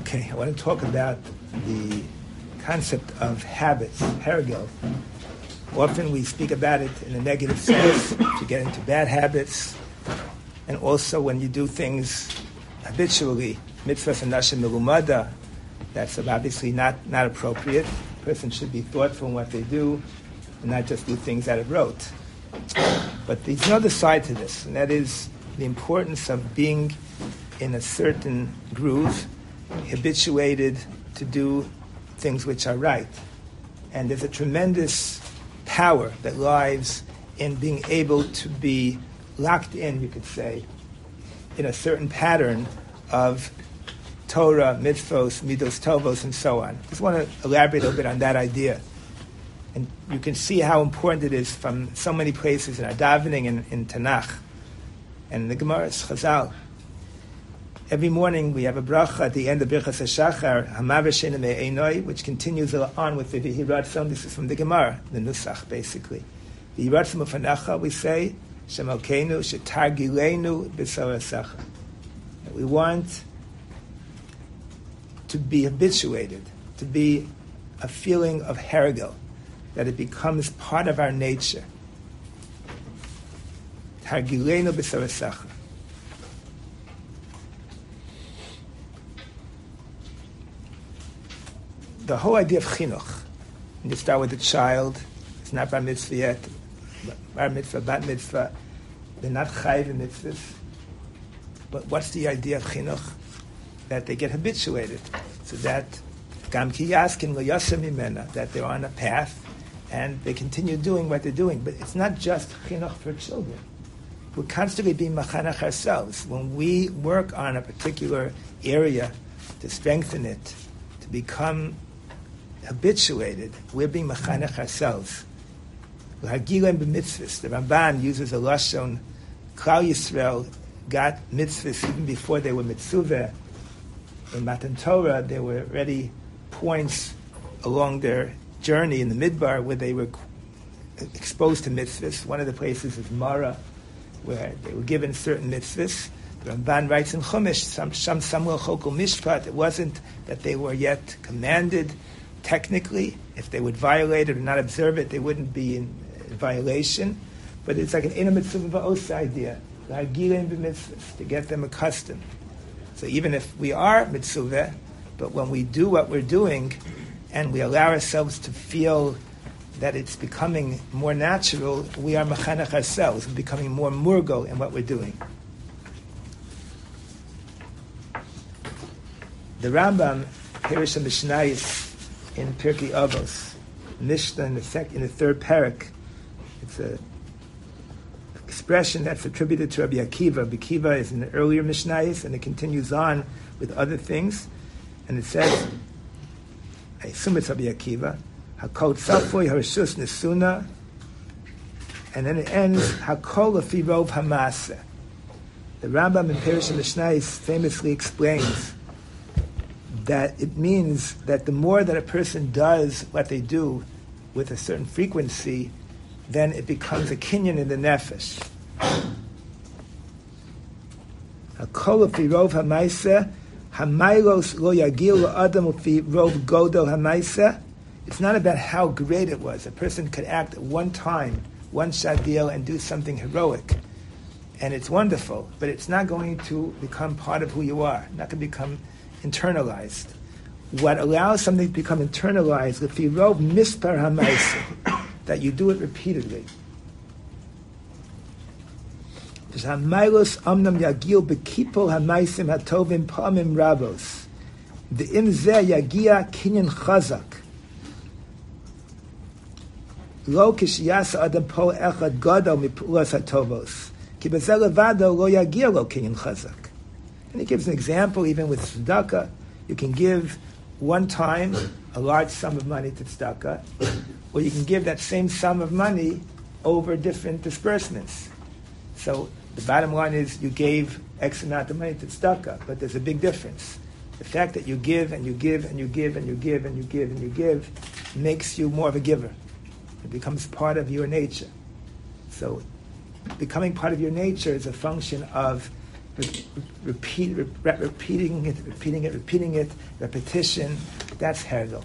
Okay, I want to talk about the concept of habits, hergel. Often we speak about it in a negative sense, to get into bad habits, and also when you do things habitually, mitzvahs and nashim melumada, that's obviously not appropriate. A person should be thoughtful in what they do, and not just do things out of rote. But there's another side to this, and that is the importance of being in a certain groove, habituated to do things which are right. And there's a tremendous power that lies in being able to be locked in, you could say, in a certain pattern of Torah, mitzvos, midos tovos, and so on. I just want to elaborate a little bit on that idea. And you can see how important it is from so many places in our davening and in Tanakh and in the Gemaras, Chazal. Every morning we have a bracha at the end of Birchas HaShachar, Hamav Shena Me'enoi, which continues on with the V'hiratzon. This is from the Gemara, the Nusach, basically. V'hiratzon U'fanecha, we say, Shem Elkeinu, Shetargilenu B'Sorasecha. We want to be habituated, to be a feeling of hergel, that it becomes part of our nature. Targilenu B'Sorasecha. The whole idea of chinuch, and you start with a child, it's not bar mitzvah yet, bar mitzvah, bat mitzvah, they're not chayiv in mitzvahs. But what's the idea of chinuch? That they get habituated, so that gam ki yaskin lo yasem mimena, that they're on a path, and they continue doing what they're doing. But it's not just chinuch for children. We're constantly being machanach ourselves. When we work on a particular area to strengthen it, to become habituated, we're being machanech ourselves. The Ramban uses a lashon. Klal Yisrael got mitzvahs even before they were mitzuvah. In Matan Torah, there were already points along their journey in the Midbar where they were exposed to mitzvahs. One of the places is Mara, where they were given certain mitzvahs. The Ramban writes in Chumash, Sham Samuel Chokol Mishpat, it wasn't that they were yet commanded. Technically, if they would violate it or not observe it, they wouldn't be in violation. But it's like an ina mitzvah va'os idea, to get them accustomed. So even if we are mitzvah, but when we do what we're doing, and we allow ourselves to feel that it's becoming more natural, we are machanach ourselves, we're becoming more murgo in what we're doing. The Rambam, Pirish HaMishnayis, in Pirkei Avos, Mishnah in the third parak, it's an expression that's attributed to Rabbi Akiva. Rabbi Akiva is in the earlier Mishnayos, and it continues on with other things. And it says, I assume it's Rabbi Akiva, Hakol Tzafoy Harishus Nesuna, and then it ends, Hakol Lefi Rov Hamasa. The Rambam in Pirish HaMishnayis famously explains that it means that the more that a person does what they do with a certain frequency, then it becomes a kinyan in the nefesh. Hakol lefi rov hamaisa, hamaylos lo yagil la'adam lefi rov godel hamaisa. It's not about how great it was. A person could act at one time, one shadil, and do something heroic. And it's wonderful, but it's not going to become part of who you are, not going to become internalized. What allows something to become internalized, if you rove mispar hamaisa, that you do it repeatedly. Hamaylos amnam yagil bekipol hamaisim hatovim pamim rabos. The imzeh yagia kinyan chazak. Lo kishiyasa adam po echad gadol mipulas hatovos. Ki bezel levado lo yagia lo kinyan chazak. And he gives an example, even with tzedakah. You can give one time a large sum of money to tzedakah, or you can give that same sum of money over different disbursements. So the bottom line is you gave X amount of money to tzedakah, but there's a big difference. The fact that you give and you give and you give and you give and you give and you give makes you more of a giver. It becomes part of your nature. So becoming part of your nature is a function of repeating it, repetition. That's Hergel.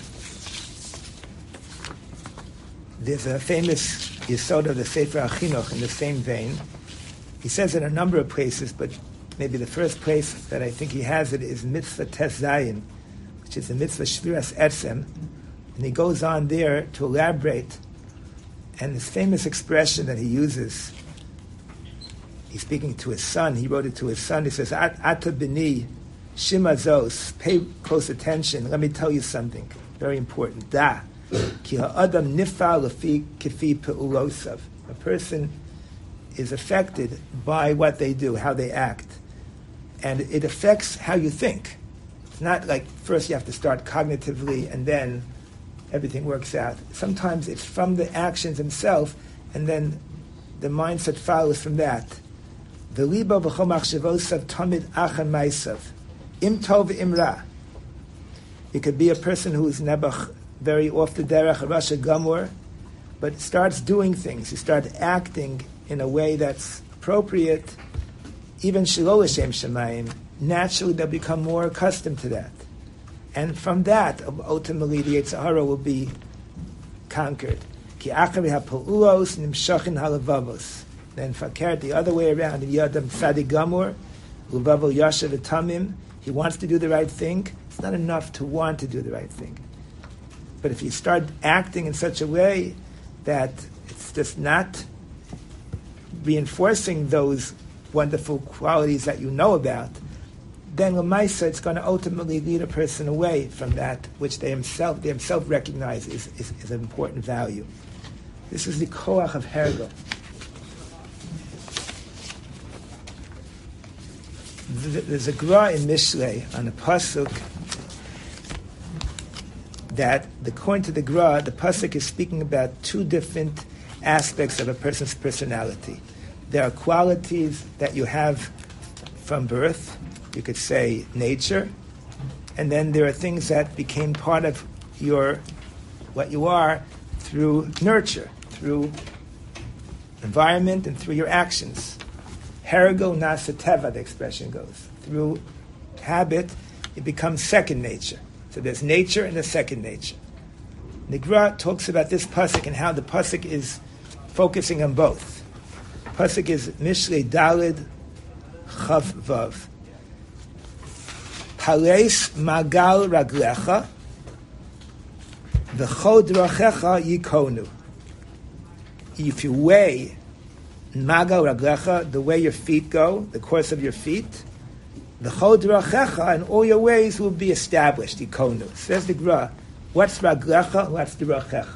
There's a famous Yesod of the Sefer HaChinuch in the same vein. He says it in a number of places, but maybe the first place that I think he has it is Mitzvah Tes Zayin, which is the Mitzvah Shviras Etzem. And he goes on there to elaborate. And this famous expression that he uses, he's speaking to his son, he wrote it to his son, he says, Ata b'ni, shima zos, pay close attention, let me tell you something very important. Da, ki ha'adam nifal lefi kifi pe'ulosav. A person is affected by what they do, how they act. And it affects how you think. It's not like first you have to start cognitively and then everything works out. Sometimes it's from the actions themselves, and then the mindset follows from that. V'liba v'chol machshavosav tamid achan maisav. Im tov im ra. It could be a person who is nebuch, very off the derech, a rasha gamur, but starts doing things. He starts acting in a way that's appropriate, even shelo l'shem shemayim. Naturally, they'll become more accustomed to that. And from that, ultimately, the Yetzer Hara will be conquered. Ki achari ha'pa'ulos nimshachin halavavos. Then fakir the other way around. Yadam tzadik gamur, luvavo yashav etamim. He wants to do the right thing. It's not enough to want to do the right thing. But if you start acting in such a way that it's just not reinforcing those wonderful qualities that you know about, then l'maisa it's going to ultimately lead a person away from that which they themselves recognize is an important value. This is the koach of Hergel. There's a gra in Mishlei on a pasuk that, according to the gra, the pasuk is speaking about two different aspects of a person's personality. There are qualities that you have from birth, you could say nature, and then there are things that became part of what you are through nurture, through environment, and through your actions. Hergo nasa teva, the expression goes. Through habit, it becomes second nature. So there's nature and a second nature. The Gra talks about this pasuk and how the pasuk is focusing on both. Pasuk is Mishlei Dalid Chav Vav. Pales magal raglecha v'chod drachecha yikonu. If you weigh magal raglecha, the way your feet go, the course of your feet, v'chod drachecha, and all your ways will be established. Yikonu. Says the Gra, what's raglecha? What's drachecha?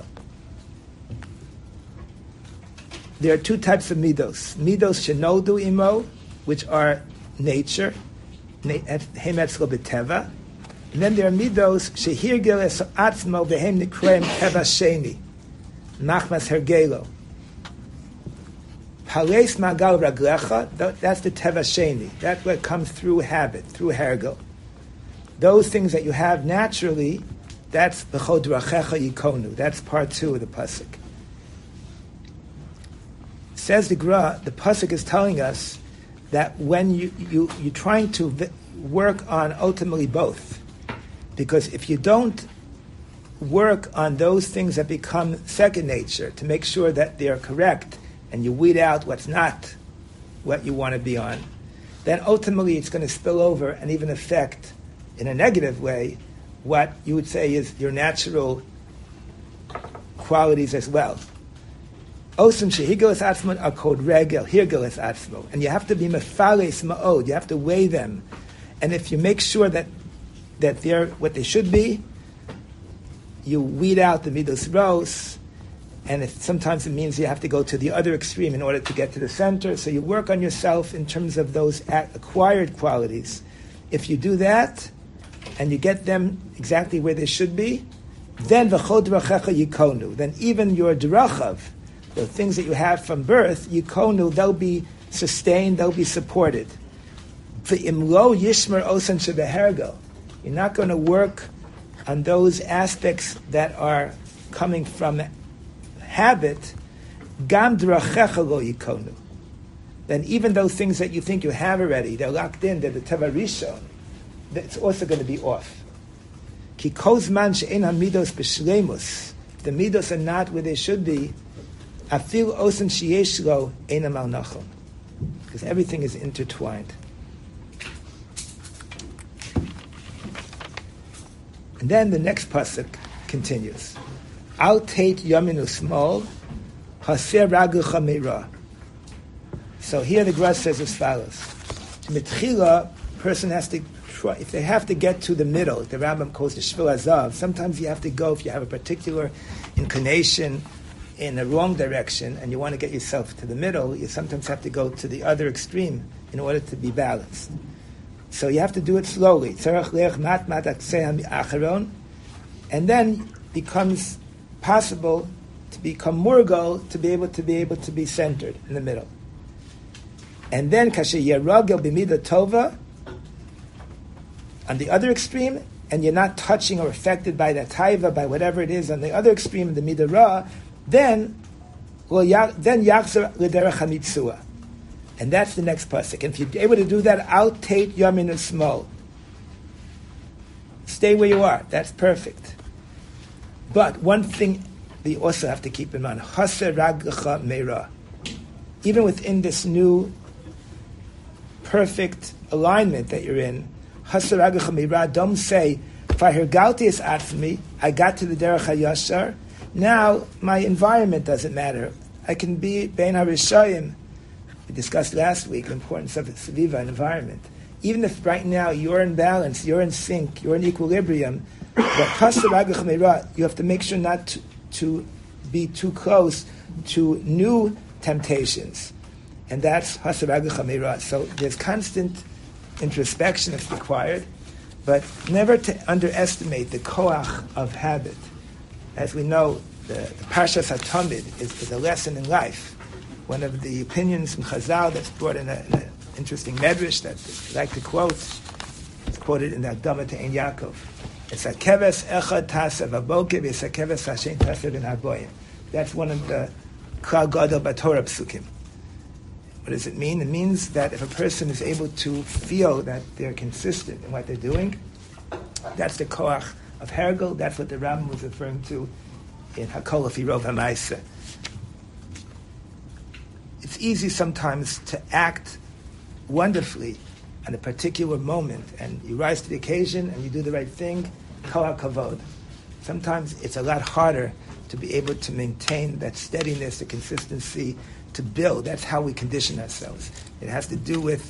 There are two types of midos. Midos shenodu imo, which are nature, and then there are midos shehirgel es atzmo vehem nikreim teva sheni, machmas hergelo. Pales magal raglecha, that's the teva sheni. That's what comes through habit, through hergel. Those things that you have naturally, that's b'chod drachecha yikonu. That's part 2 of the pasuk. Says the Gra, the pasuk is telling us that when you're trying to work on ultimately both, because if you don't work on those things that become second nature to make sure that they're correct and you weed out what's not what you want to be on, then ultimately it's going to spill over and even affect in a negative way what you would say is your natural qualities as well. Osam shehigeles atzmon are called regel, hirgeles atzmo. And you have to be mefales ma'od, you have to weigh them. And if you make sure that they're what they should be, you weed out the midos ros, and sometimes it means you have to go to the other extreme in order to get to the center. So you work on yourself in terms of those acquired qualities. If you do that, and you get them exactly where they should be, then v'chod drachecha yikonu. Then even your drachav, the things that you have from birth, yikonu, they'll be sustained, they'll be supported. V'imlo yishmer osan shebehergo. You're not going to work on those aspects that are coming from habit. Gam drachecha lo yikonu. then even those things that you think you have already, they're locked in, they're the Teva Rishon, it's also going to be off. Ki kozman she'en hamidos b'shleimus. The midos are not where they should be. Afil osen sheyesh lo einam al nachon. Because everything is intertwined. And then the next pasuk continues. Al tate yaminu smol, haser ragucha meira. So here the Gemara says as follows. Mitchila, person has to try, if they have to get to the middle, the Rambam calls the Shvil Azav, sometimes you have to go, if you have a particular inclination in the wrong direction and you want to get yourself to the middle, you sometimes have to go to the other extreme in order to be balanced. So you have to do it slowly. And then becomes possible to become murgal, to be able to be centered in the middle. And then kasher yeragel b'midah tova on the other extreme, and you're not touching or affected by that taiva, by whatever it is on the other extreme, the midah ra, then yachzer l'derech hamitzua. And that's the next pasuk. And if you're able to do that, al tate yamin small. Stay where you are. That's perfect. But one thing we also have to keep in mind, haser raglecha meira. Even within this new perfect alignment that you're in, haser raglecha meira, don't say, Fahirgalti is atzmi, I got to the derech hayashar, now my environment doesn't matter. I can be bein harishayim. We discussed last week the importance of the Saviva environment. Even if right now you're in balance, you're in sync, you're in equilibrium, but you have to make sure not to be too close to new temptations. And that's Hasarag Chamirah. So there's constant introspection that's required, but never to underestimate the koach of habit. As we know, the Parshas HaTamid is a lesson in life. One of the opinions from Chazal that's brought in an interesting medrash that I like to quote, it's quoted in the Akdama to Ein Yaakov. It's a keves echad tasav abokev, it's a keves hashem tasav in haboyim. That's one of the Klal Gadol Batorah psukim. What does it mean? It means that if a person is able to feel that they're consistent in what they're doing, that's the koach of Hergel. That's what the Rambam was referring to in Hakol Afi Rov HaMaaseh. It's easy sometimes to act wonderfully at a particular moment, and you rise to the occasion and you do the right thing, kol hakavod. Sometimes it's a lot harder to be able to maintain that steadiness, the consistency, to build. That's how we condition ourselves. It has to do with,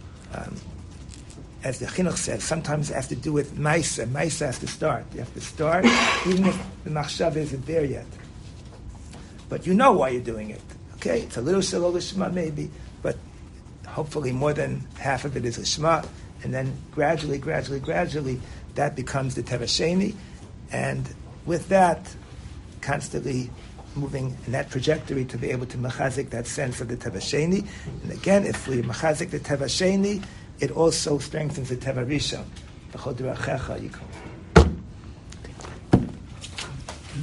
as the Chinuch says, sometimes it has to do with Maisa. Maisa has to start. You have to start, even if the machshava isn't there yet. But you know why you're doing it. Okay, it's a little shalol lishma maybe, but hopefully more than half of it is lishma, and then gradually, that becomes the Teva Sheni, and with that, constantly moving in that trajectory to be able to machazik that sense of the Teva Sheni. And again, if we machazik the Teva Sheni, it also strengthens the Teva Rishon.